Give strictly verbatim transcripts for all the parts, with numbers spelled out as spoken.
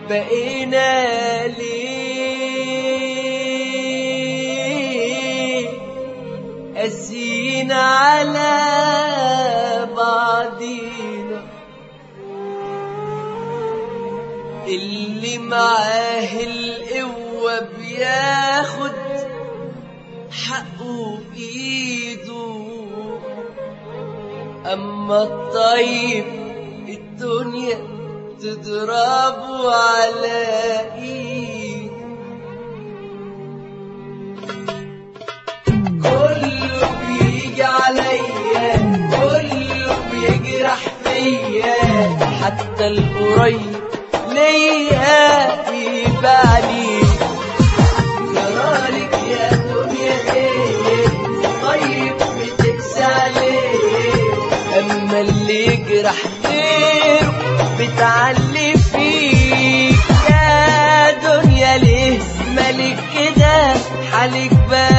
بقينا ليه قاسيين على بعضينا؟ اللي معاه القوة بياخد حقه بإيده، أما الطيب الدنيا تضربه على إيده. كله بيجي عليا، كله بيجرح فيا، حتى القريب ليا يبالي. جرالك يا دنيا ايه طيب بتقسى عليه، اما اللي يجرح غيره بتعلي فيه. يا دنيا ليه مالك كده حالك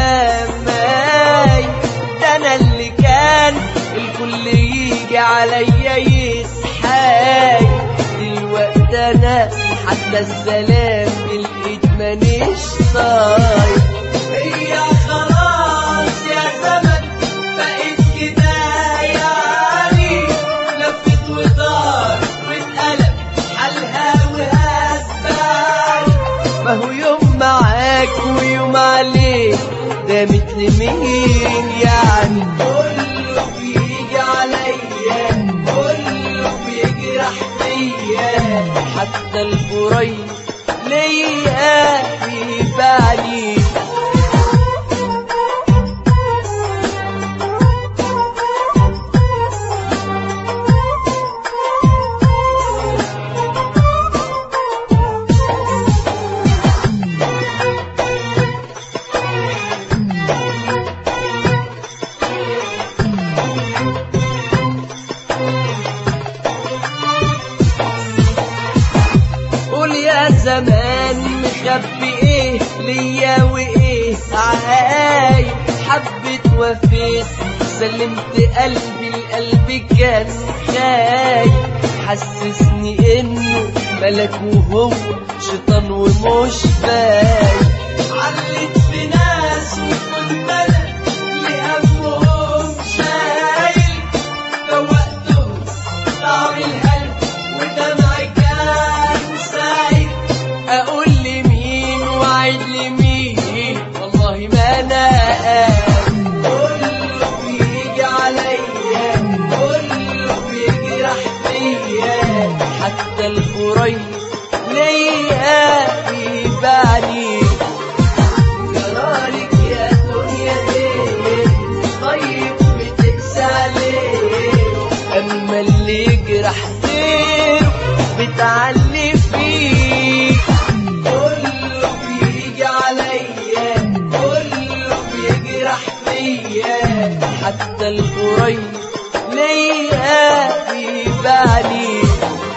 بماي؟ ده انا اللي كان الكل يجي عليا يسحاي، دلوقتي انا حتى السلام بالايد مانيش طايق. هي خلاص يا زمن بقيت كده يعني، لفت ودار واتقلب حالها وهزاني. ما هو يوم معاك ويوم عليك، ده مثل مين يعني؟ كله بيجي عليا، كله بيجرح فيا، حتى القريب ليا بيبالي. قول يا زمان مخبي ايه ليا وايه عايب؟ حبيت وفيت سلمت قلبي، القلب كان خايب. حسسني انه ملك وهو شيطان ومش باين. علت في ناس وكنت انا لهمهم شايل، فوقتهم طعم القلب ودمعي كان سايل. اقول لمين وعيد لمين والله ما انا قال. كله بيجي عليا، كله بيجرح فيا، حتى القريب ليا بيبالي. جرالك يا دنيا ايه طيب بتقسى عليه، اما اللي يجرح غيره بتعلي فيه. كله بيجي عليا، كله بيجرح فيا، حتى القريب ليا بيبالي.